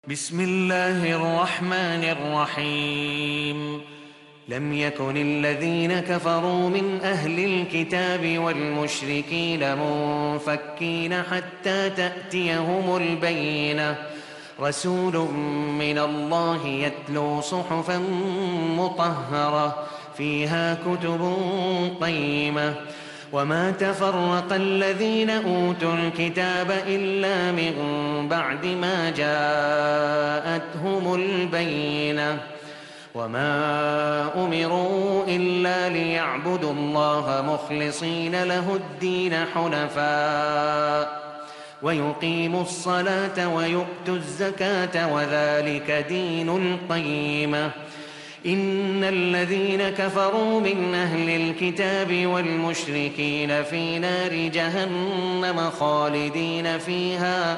بسم الله الرحمن الرحيم. لم يكن الذين كفروا من أهل الكتاب والمشركين منفكين حتى تأتيهم البينة، رسول من الله يتلو صحفا مطهرة فيها كتب قيمة. وما تفرق الذين أوتوا الكتاب إلا من بعد ما جاءتهم البينة، وما أمروا إلا ليعبدوا الله مخلصين له الدين حنفاء ويقيموا الصلاة ويؤتوا الزكاة وذلك دين القيمة. إن الذين كفروا من أهل الكتاب والمشركين في نار جهنم خالدين فيها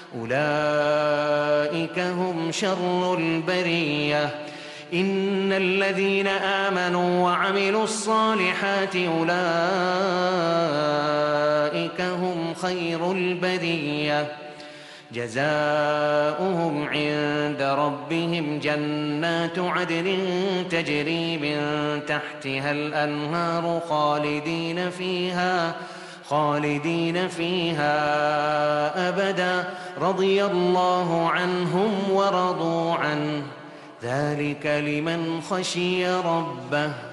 أولئك هم شر البرية. إن الذين آمنوا وعملوا الصالحات أولئك هم خير البرية، جزاؤهم عند ربهم جنات عدن تجري من تحتها الأنهار خالدين فيها أبدا، رضي الله عنهم ورضوا عنه، ذلك لمن خشي ربه.